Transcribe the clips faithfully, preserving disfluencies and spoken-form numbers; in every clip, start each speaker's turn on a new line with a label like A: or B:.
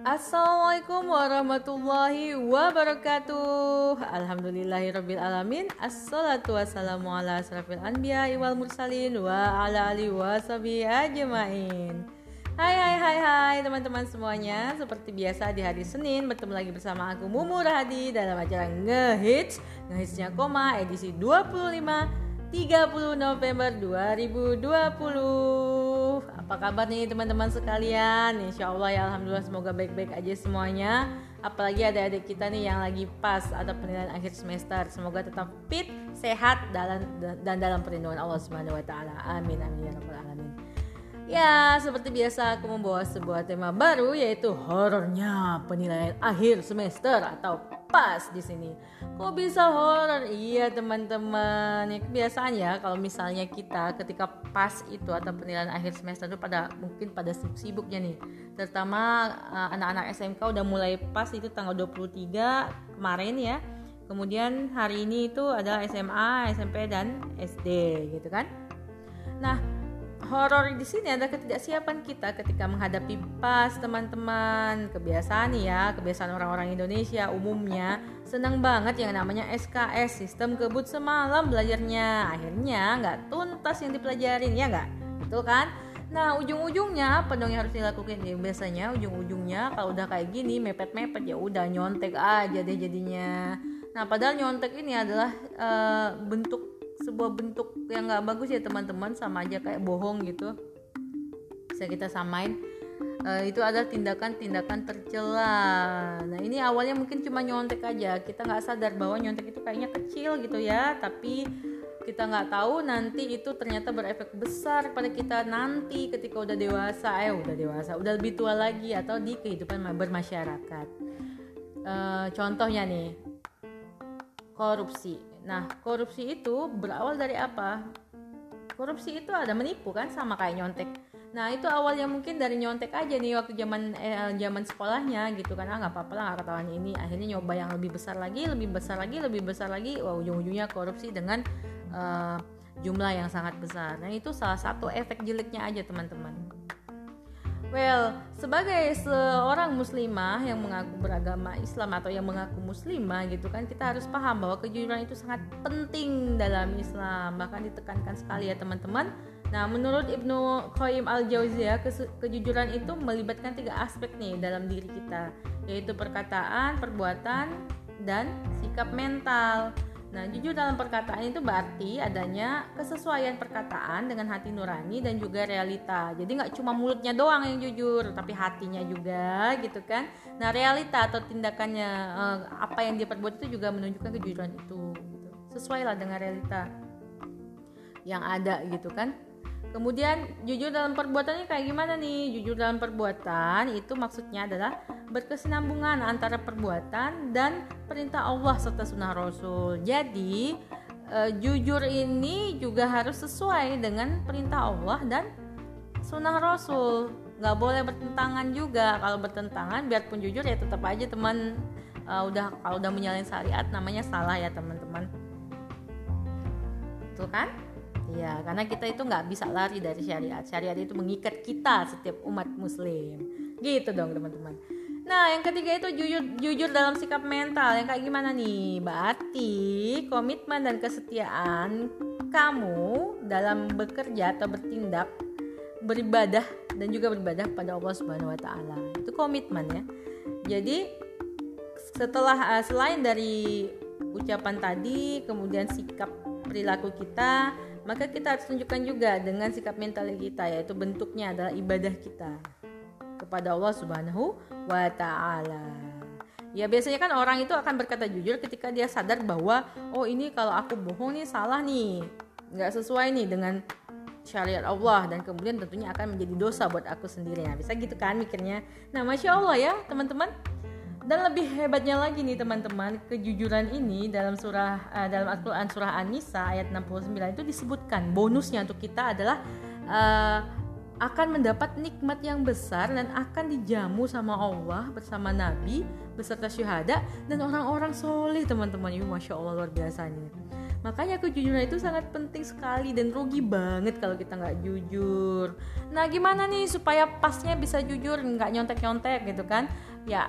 A: Assalamualaikum warahmatullahi wabarakatuh. Alhamdulillahirabbil alamin. Assalatu wassalamu ala asrafil anbiya'i wal mursalin wa ala alihi washabihi ajmain. Hai hai hai hai teman-teman semuanya. Seperti biasa di hari Senin bertemu lagi bersama aku Mumu Rahadi dalam acara Ngehits Ngehitsnya koma edisi dua puluh lima tiga puluh November dua ribu dua puluh. Apa kabar nih teman-teman sekalian? Insya Allah ya, alhamdulillah semoga baik-baik aja semuanya. Apalagi adik-adik kita nih yang lagi pas atau penilaian akhir semester, semoga tetap fit, sehat dalam dan dalam perlindungan Allah Subhanahu wa taala. Amin amin ya rabbal alamin. Ya, seperti biasa aku membawa sebuah tema baru, yaitu horornya penilaian akhir semester atau pas di sini. Kok bisa horor? Iya teman-teman, ya kebiasaan ya kalau misalnya kita ketika pas itu atau penilaian akhir semester itu pada mungkin pada sibuk-sibuknya nih. Terutama uh, anak-anak S M K udah mulai pas itu tanggal dua puluh tiga kemarin ya. Kemudian hari ini itu adalah S M A, S M P dan S D gitu kan. Nah, horor di sini ada ketidaksiapan kita ketika menghadapi pas teman-teman. Kebiasaan ya, kebiasaan orang-orang Indonesia umumnya senang banget yang namanya S K S, sistem kebut semalam belajarnya. Akhirnya nggak tuntas yang dipelajarin, ya nggak? Betul kan? Nah, ujung-ujungnya apa dong yang harus dilakukan? Ya, biasanya ujung-ujungnya kalau udah kayak gini mepet-mepet ya udah nyontek aja deh jadinya. Nah, padahal nyontek ini adalah uh, bentuk sebuah bentuk yang nggak bagus ya teman-teman, sama aja kayak bohong gitu. Bisa kita samain uh, itu adalah tindakan-tindakan tercela. Nah ini awalnya mungkin cuma nyontek aja, kita nggak sadar bahwa nyontek itu kayaknya kecil gitu ya, tapi kita nggak tahu nanti itu ternyata berefek besar pada kita nanti ketika udah dewasa, eh udah dewasa, udah lebih tua lagi atau di kehidupan bermasyarakat. Uh, contohnya nih, korupsi. Nah, korupsi itu berawal dari apa? Korupsi itu ada menipu kan, sama kayak nyontek. Nah, itu awalnya mungkin dari nyontek aja nih waktu zaman eh, zaman sekolahnya gitu kan. Ah, enggak apa-apa lah, enggak ketahuan ini. Akhirnya nyoba yang lebih besar lagi, lebih besar lagi, lebih besar lagi. Wah, ujung-ujungnya korupsi dengan uh, jumlah yang sangat besar. Nah, itu salah satu efek jeleknya aja, teman-teman. Well, sebagai seorang muslimah yang mengaku beragama Islam atau yang mengaku muslimah gitu kan, kita harus paham bahwa kejujuran itu sangat penting dalam Islam, bahkan ditekankan sekali ya teman-teman. Nah, menurut Ibnu Qayyim al-Jauziyah, kejujuran itu melibatkan tiga aspek nih dalam diri kita, yaitu perkataan, perbuatan, dan sikap mental. Nah, jujur dalam perkataan itu berarti adanya kesesuaian perkataan dengan hati nurani dan juga realita. Jadi nggak cuma mulutnya doang yang jujur, tapi hatinya juga gitu kan. Nah, realita atau tindakannya eh, apa yang dia perbuat itu juga menunjukkan kejujuran itu. Gitu. Sesuailah dengan realita yang ada gitu kan. Kemudian jujur dalam perbuatannya kayak gimana nih? Jujur dalam perbuatan itu maksudnya adalah berkesinambungan antara perbuatan dan perintah Allah serta sunnah Rasul. Jadi e, jujur ini juga harus sesuai dengan perintah Allah dan sunnah Rasul. Gak boleh bertentangan juga. Kalau bertentangan biarpun jujur ya tetap aja teman e, udah kalau udah menyalahin syariat namanya salah ya teman-teman. Betul kan? Ya, karena kita itu nggak bisa lari dari syariat. Syariat itu mengikat kita setiap umat muslim. Gitu dong teman-teman. Nah, yang ketiga itu jujur, jujur dalam sikap mental. Yang kayak gimana nih? Berarti komitmen dan kesetiaan kamu dalam bekerja atau bertindak, beribadah dan juga beribadah pada Allah Subhanahu wa taala. Itu komitmen ya. Jadi setelah selain dari ucapan tadi, kemudian sikap perilaku kita, maka kita harus tunjukkan juga dengan sikap mental kita, yaitu bentuknya adalah ibadah kita kepada Allah Subhanahu wa taala. Ya biasanya kan orang itu akan berkata jujur ketika dia sadar bahwa oh ini kalau aku bohong nih salah nih, nggak sesuai nih dengan syariat Allah, dan kemudian tentunya akan menjadi dosa buat aku sendiri. Nah, bisa gitu kan mikirnya. Nah, masya Allah ya teman-teman. Dan lebih hebatnya lagi nih teman-teman, kejujuran ini dalam surah uh, dalam Al-Qur'an surah An-Nisa ayat enam puluh sembilan itu disebutkan bonusnya untuk kita adalah uh, akan mendapat nikmat yang besar dan akan dijamu sama Allah bersama Nabi beserta syuhada dan orang-orang soleh teman-teman. Ini masya Allah luar biasa nih. Makanya kejujuran itu sangat penting sekali dan rugi banget kalau kita nggak jujur. Nah gimana nih supaya pasnya bisa jujur, nggak nyontek-nyontek gitu kan? ya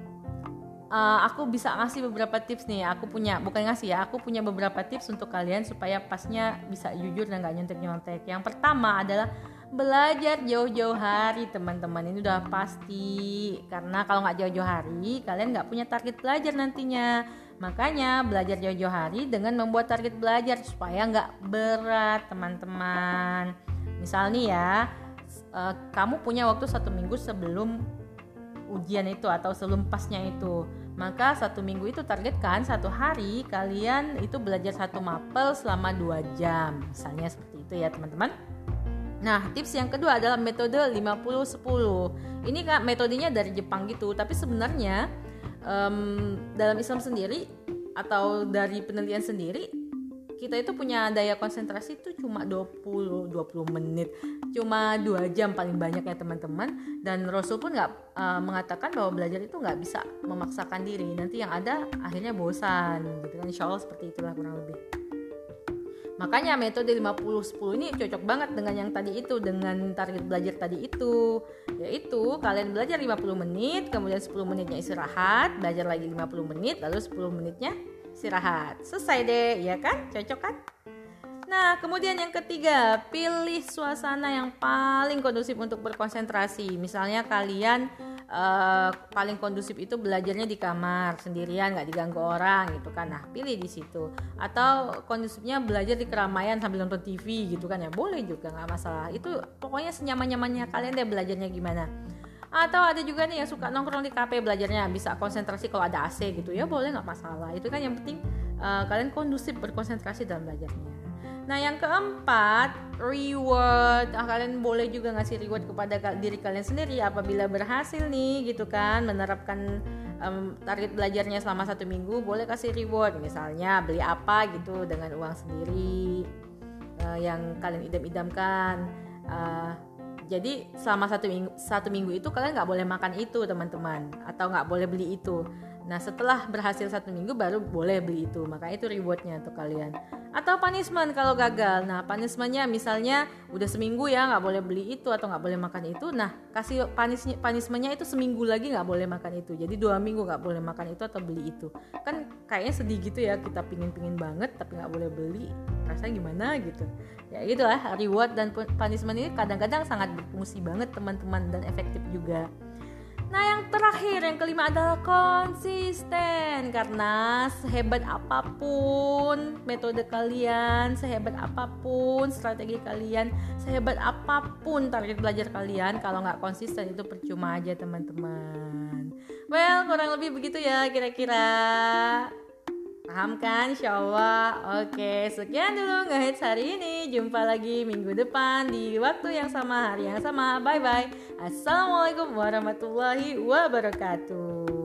A: uh, aku bisa ngasih beberapa tips nih. Aku punya, bukan ngasih ya, aku punya beberapa tips untuk kalian supaya pasnya bisa jujur dan gak nyontek-nyontek. Yang pertama adalah belajar jauh-jauh hari, teman-teman. Ini udah pasti, karena kalau gak jauh-jauh hari kalian gak punya target belajar nantinya. Makanya belajar jauh-jauh hari dengan membuat target belajar supaya gak berat, teman-teman. Misal nih ya, uh, kamu punya waktu satu minggu sebelum ujian itu atau sebelum pasnya itu, maka satu minggu itu targetkan satu hari kalian itu belajar satu mapel selama dua jam, misalnya seperti itu ya teman-teman. Nah, tips yang kedua adalah metode lima puluh sepuluh. Ini kan metodenya dari Jepang gitu, tapi sebenarnya um, dalam Islam sendiri atau dari penelitian sendiri, kita itu punya daya konsentrasi itu cuma dua puluh menit, cuma dua jam paling banyak ya teman-teman. Dan Rasul pun nggak uh, mengatakan bahwa belajar itu nggak bisa memaksakan diri, nanti yang ada akhirnya bosan gitu kan. Insya Allah seperti itulah kurang lebih. Makanya metode lima puluh sepuluh ini cocok banget dengan yang tadi itu, dengan target belajar tadi itu, yaitu kalian belajar lima puluh menit, kemudian sepuluh menitnya istirahat, belajar lagi lima puluh menit, lalu sepuluh menitnya istirahat. Selesai deh, ya kan? Cocok kan? Nah, kemudian yang ketiga, pilih suasana yang paling kondusif untuk berkonsentrasi. Misalnya kalian uh, paling kondusif itu belajarnya di kamar sendirian, nggak diganggu orang gitu kan. Nah, pilih di situ. Atau kondusifnya belajar di keramaian sambil nonton T V gitu kan ya, boleh juga, nggak masalah. Itu pokoknya senyaman-nyamannya kalian deh belajarnya gimana. Atau ada juga nih yang suka nongkrong di kafe belajarnya, bisa konsentrasi kalau ada A C gitu ya, boleh, nggak masalah. Itu kan yang penting uh, kalian kondusif berkonsentrasi dalam belajarnya. Nah, yang keempat, reward. Nah, kalian boleh juga ngasih reward kepada diri kalian sendiri apabila berhasil nih gitu kan menerapkan um, target belajarnya selama satu minggu. Boleh kasih reward, misalnya beli apa gitu dengan uang sendiri uh, yang kalian idam-idamkan. uh, Jadi selama satu minggu, satu minggu itu kalian nggak boleh makan itu teman-teman, atau nggak boleh beli itu. Nah, setelah berhasil satu minggu baru boleh beli itu. Maka itu rewardnya untuk kalian. Atau punishment kalau gagal. Nah, punishmentnya misalnya udah seminggu ya nggak boleh beli itu atau nggak boleh makan itu. Nah, kasih punish, punishmentnya itu seminggu lagi nggak boleh makan itu. Jadi dua minggu nggak boleh makan itu atau beli itu. Kan kayaknya sedih gitu ya, kita pingin-pingin banget tapi nggak boleh beli. Rasanya gimana gitu. Ya gitulah, reward dan punishment ini kadang-kadang sangat berfungsi banget teman-teman dan efektif juga. Nah, yang terakhir, yang kelima adalah konsisten. Karena sehebat apapun metode kalian, sehebat apapun strategi kalian, sehebat apapun target belajar kalian, kalau nggak konsisten itu percuma aja teman-teman. Well, kurang lebih begitu ya kira-kira. Paham kan? Insyaallah. Oke, sekian dulu Ngehits hari ini. Jumpa lagi minggu depan di waktu yang sama, hari yang sama. Bye bye. Assalamualaikum warahmatullahi wabarakatuh.